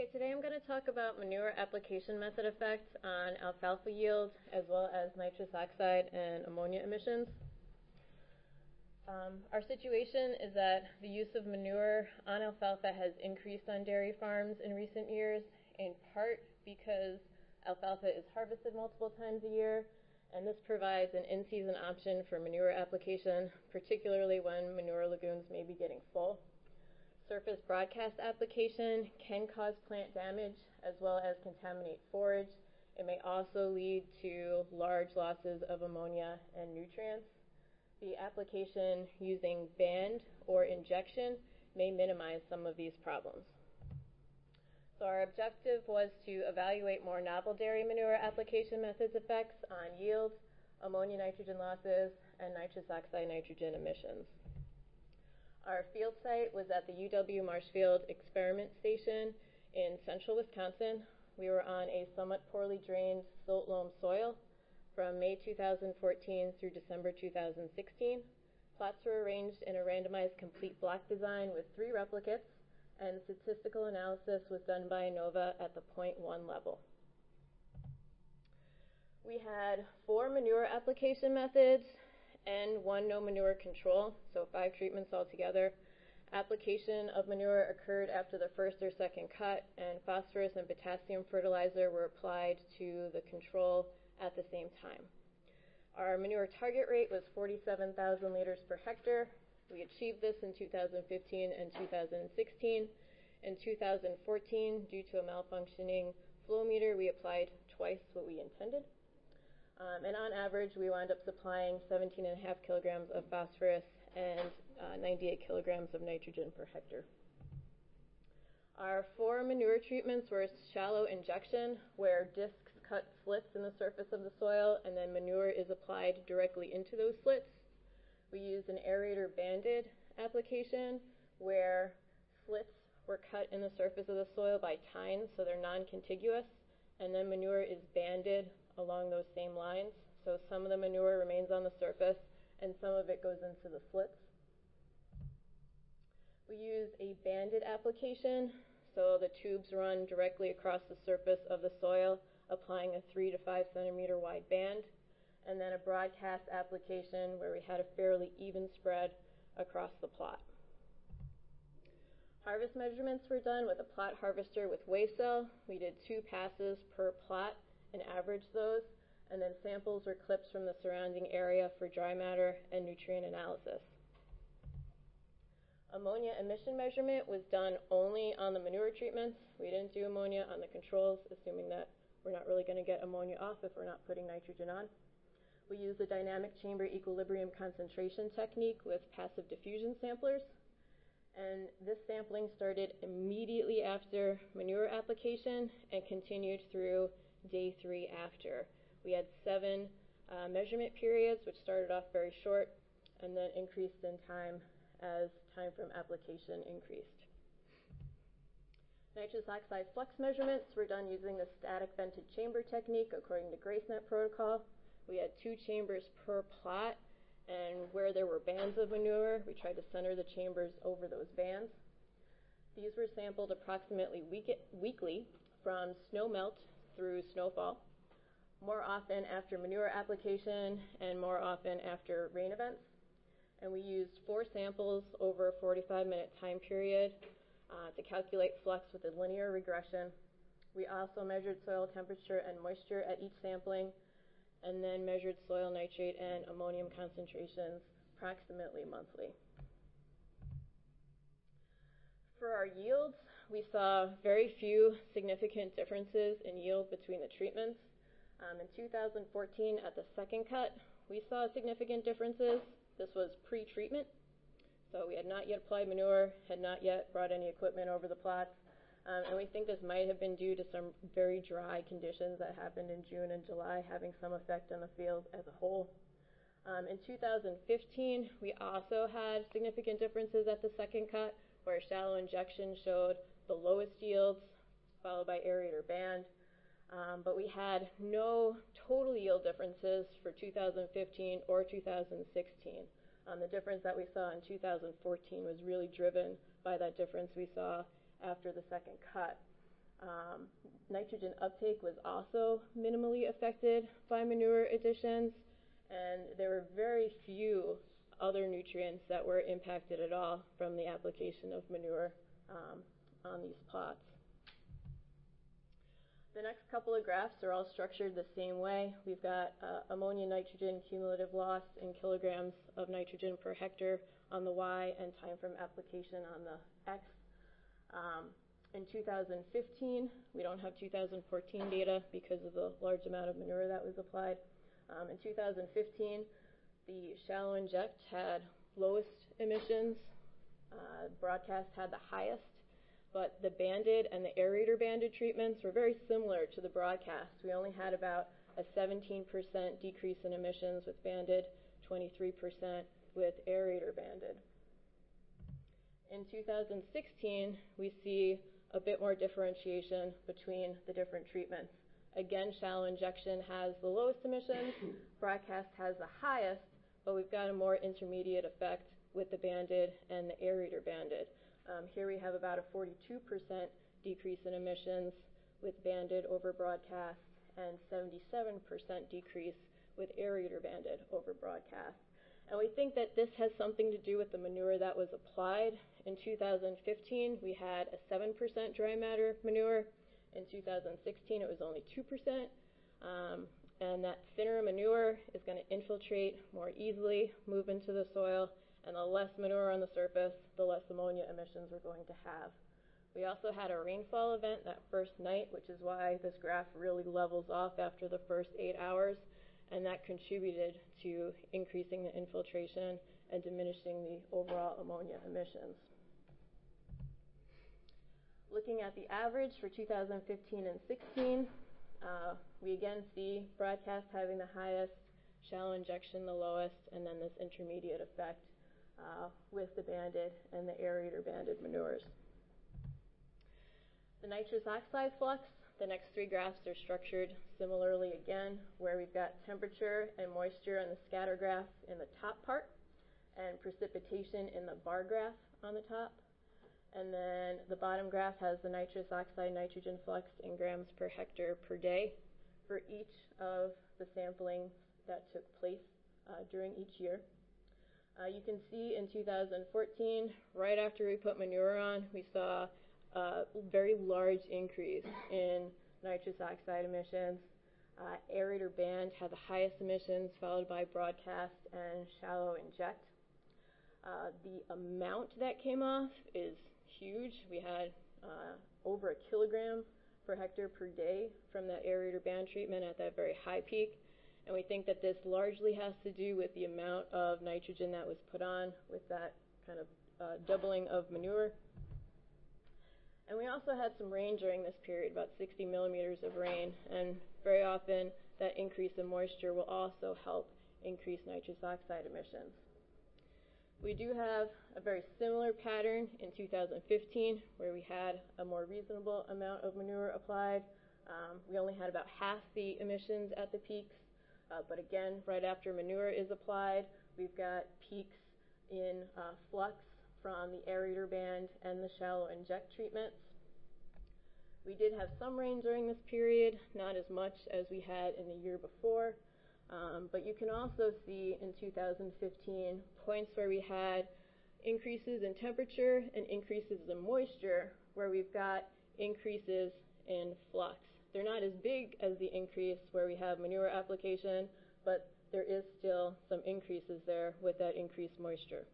Okay, today I'm going to talk about manure application method effects on alfalfa yield as well as nitrous oxide and ammonia emissions. Our situation is that the use of manure on alfalfa has increased on dairy farms in recent years, in part because alfalfa is harvested multiple times a year, and this provides an in-season option for manure application, particularly when manure lagoons may be getting full. Surface broadcast application can cause plant damage as well as contaminate forage. It may also lead to large losses of ammonia and nutrients. The application using band or injection may minimize some of these problems. So our objective was to evaluate more novel dairy manure application methods effects on yield, ammonia nitrogen losses, and nitrous oxide nitrogen emissions. Our field site was at the UW Marshfield Experiment Station in central Wisconsin. We were on a somewhat poorly drained silt loam soil from May 2014 through December 2016. Plots were arranged in a randomized complete block design with 3 replicates, and statistical analysis was done by ANOVA at the 0.1 level. We had 4 manure application methods and 1 no manure control, so 5 treatments altogether. Application of manure occurred after the first or second cut, and phosphorus and potassium fertilizer were applied to the control at the same time. Our manure target rate was 47,000 liters per hectare. We achieved this in 2015 and 2016. In 2014, due to a malfunctioning flow meter, we applied twice what we intended. And on average, we wound up supplying 17.5 kilograms of phosphorus and 98 kilograms of nitrogen per hectare. Our 4 manure treatments were shallow injection, where discs cut slits in the surface of the soil, and then manure is applied directly into those slits. We used an aerator banded application, where slits were cut in the surface of the soil by tines, so they're non-contiguous, and then manure is banded along those same lines. So some of the manure remains on the surface and some of it goes into the slits. We use a banded application, so the tubes run directly across the surface of the soil, applying a 3 to 5 centimeter wide band, and then a broadcast application where we had a fairly even spread across the plot. Harvest measurements were done with a plot harvester with Wavecell. We did 2 passes per plot and averaged those, and then samples were clipped from the surrounding area for dry matter and nutrient analysis. Ammonia emission measurement was done only on the manure treatments. We didn't do ammonia on the controls, assuming that we're not really going to get ammonia off if we're not putting nitrogen on. We used the dynamic chamber equilibrium concentration technique with passive diffusion samplers, and this sampling started immediately after manure application and continued through day 3 after. We had 7 measurement periods, which started off very short and then increased in time as time from application increased. Nitrous oxide flux measurements were done using the static vented chamber technique according to GraceNet protocol. We had 2 chambers per plot, and where there were bands of manure, we tried to center the chambers over those bands. These were sampled approximately weekly from snow melt through snowfall, more often after manure application and more often after rain events. And we used 4 samples over a 45-minute time period to calculate flux with a linear regression. We also measured soil temperature and moisture at each sampling, and then measured soil nitrate and ammonium concentrations approximately monthly. For our yields, we saw very few significant differences in yield between the treatments. In 2014, at the second cut, we saw significant differences. This was pre-treatment, so we had not yet applied manure, had not yet brought any equipment over the plots, and we think this might have been due to some very dry conditions that happened in June and July, having some effect on the field as a whole. In 2015, we also had significant differences at the second cut, where shallow injection showed the lowest yields, followed by aerator band. But we had no total yield differences for 2015 or 2016. The difference that we saw in 2014 was really driven by that difference we saw after the second cut. Nitrogen uptake was also minimally affected by manure additions, and there were very few other nutrients that were impacted at all from the application of manure on these plots. The next couple of graphs are all structured the same way. We've got ammonia nitrogen cumulative loss in kilograms of nitrogen per hectare on the Y and time from application on the X. In 2015, we don't have 2014 data because of the large amount of manure that was applied. In 2015, the shallow inject had lowest emissions. Broadcast had the highest, but the banded and the aerator banded treatments were very similar to the broadcast. We only had about a 17% decrease in emissions with banded, 23% with aerator banded. In 2016, we see a bit more differentiation between the different treatments. Again, shallow injection has the lowest emissions, broadcast has the highest, but we've got a more intermediate effect with the banded and the aerator banded. Here we have about a 42% decrease in emissions with banded over broadcast and 77% decrease with aerator banded over broadcast. And we think that this has something to do with the manure that was applied. In 2015, we had a 7% dry matter manure. In 2016, it was only 2%. And that thinner manure is going to infiltrate more easily, move into the soil, and the less manure on the surface, the less ammonia emissions we're going to have. We also had a rainfall event that first night, which is why this graph really levels off after the first 8 hours, and that contributed to increasing the infiltration and diminishing the overall ammonia emissions. Looking at the average for 2015 and 16, we again see broadcast having the highest, shallow injection the lowest, and then this intermediate effect with the banded and the aerator banded manures. The nitrous oxide flux, the next three graphs are structured similarly again, where we've got temperature and moisture in the scatter graph in the top part, and precipitation in the bar graph on the top. And then the bottom graph has the nitrous oxide nitrogen flux in grams per hectare per day for each of the samplings that took place during each year. You can see in 2014, right after we put manure on, we saw a very large increase in nitrous oxide emissions. Aerator band had the highest emissions, followed by broadcast and shallow inject. The amount that came off is huge. We had over a kilogram per hectare per day from that aerator band treatment at that very high peak. And we think that this largely has to do with the amount of nitrogen that was put on with that kind of doubling of manure. And we also had some rain during this period, about 60 millimeters of rain, and very often that increase in moisture will also help increase nitrous oxide emissions. We do have a very similar pattern in 2015, where we had a more reasonable amount of manure applied. We only had about half the emissions at the peaks. But again, right after manure is applied, we've got peaks in flux from the aerator band and the shallow inject treatments. We did have some rain during this period, not as much as we had in the year before. But you can also see in 2015 points where we had increases in temperature and increases in moisture, where we've got increases in flux. They're not as big as the increase where we have manure application, but there is still some increases there with that increased moisture.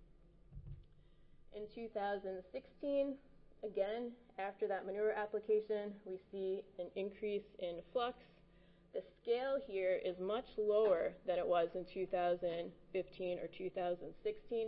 In 2016, again, after that manure application, we see an increase in flux. The scale here is much lower than it was in 2015 or 2016.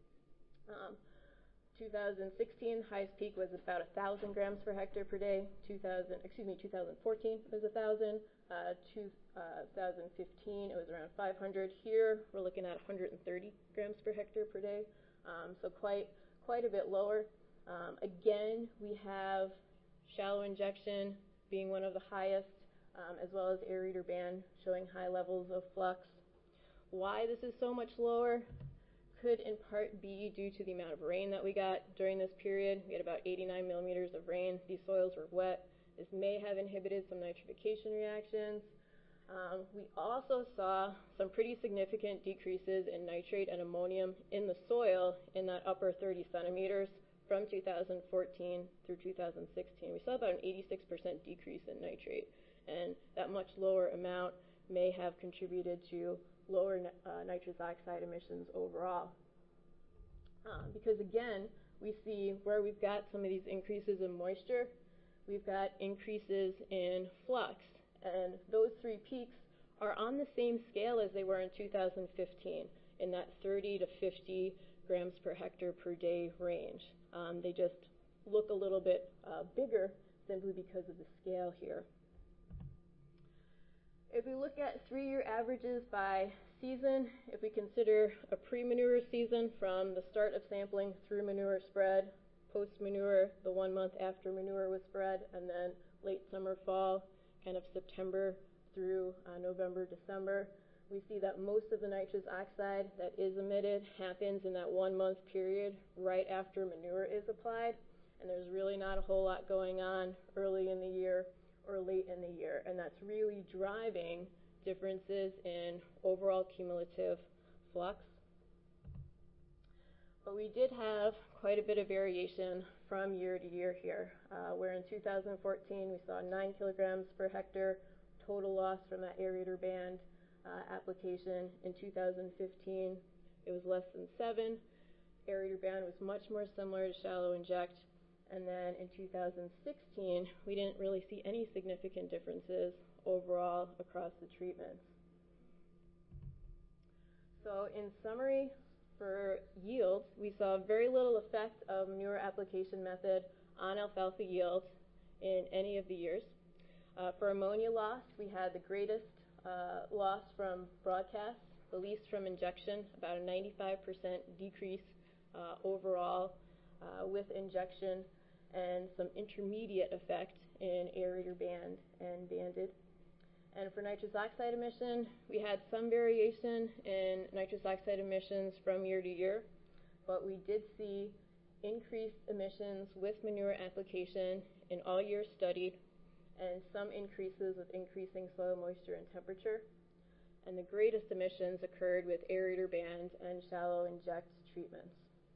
2016 highest peak was about 1,000 grams per hectare per day. 2014 was 1,000. 2015 it was around 500. Here we're looking at 130 grams per hectare per day. So quite a bit lower. Again, we have shallow injection being one of the highest, as well as aerator band showing high levels of flux. Why this is so much lower could in part be due to the amount of rain that we got during this period. We had about 89 millimeters of rain. These soils were wet. This may have inhibited some nitrification reactions. We also saw some pretty significant decreases in nitrate and ammonium in the soil in that upper 30 centimeters from 2014 through 2016. We saw about an 86% decrease in nitrate, and that much lower amount may have contributed to lower nitrous oxide emissions overall. Because again, we see where we've got some of these increases in moisture, we've got increases in flux, and those three peaks are on the same scale as they were in 2015, in that 30 to 50 grams per hectare per day range. They just look a little bit bigger simply because of the scale here. If we look at 3-year averages by season, if we consider a pre-manure season from the start of sampling through manure spread, post-manure, the 1 month after manure was spread, and then late summer, fall, kind of September through November, December, we see that most of the nitrous oxide that is emitted happens in that 1 month period right after manure is applied, and there's really not a whole lot going on early in the year or late in the year, and that's really driving differences in overall cumulative flux. But we did have quite a bit of variation from year to year here, where in 2014 we saw 9 kilograms per hectare total loss from that aerator band application. In 2015 it was less than 7. Aerator band was much more similar to shallow inject. And then in 2016, we didn't really see any significant differences overall across the treatments. So in summary, for yield, we saw very little effect of manure application method on alfalfa yield in any of the years. For ammonia loss, we had the greatest loss from broadcast, the least from injection, about a 95% decrease overall with injection, and some intermediate effect in aerator band and banded. And for nitrous oxide emission, we had some variation in nitrous oxide emissions from year to year, but we did see increased emissions with manure application in all years studied, and some increases with increasing soil moisture and temperature. And the greatest emissions occurred with aerator band and shallow inject treatments.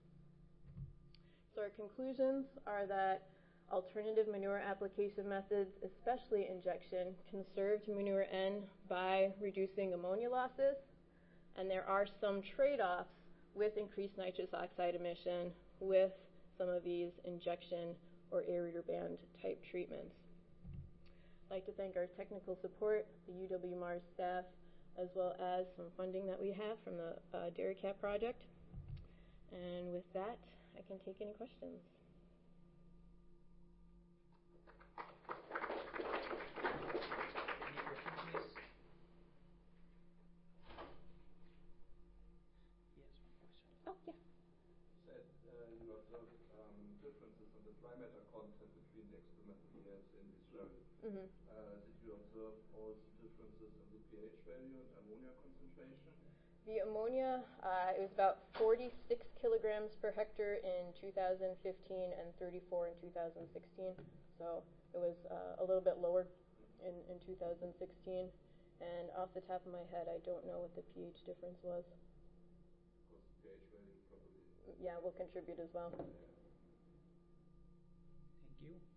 So our conclusions are that alternative manure application methods, especially injection, conserved manure N by reducing ammonia losses, and there are some trade-offs with increased nitrous oxide emission with some of these injection or aerator band type treatments. I'd like to thank our technical support, the UW-Mars staff, as well as some funding that we have from the DairyCap project. And with that, I can take any questions. Oh, yeah. You said you observed differences in the dry matter content between the experimental years in Israel. Mm-hmm. Did you observe also differences in the pH value and ammonia concentration? The ammonia, it was about 46 kilograms per hectare in 2015 and 34 in 2016. So it was a little bit lower in 2016. And off the top of my head, I don't know what the pH difference was. Because the pH value probably... Yeah, will contribute as well. Thank you.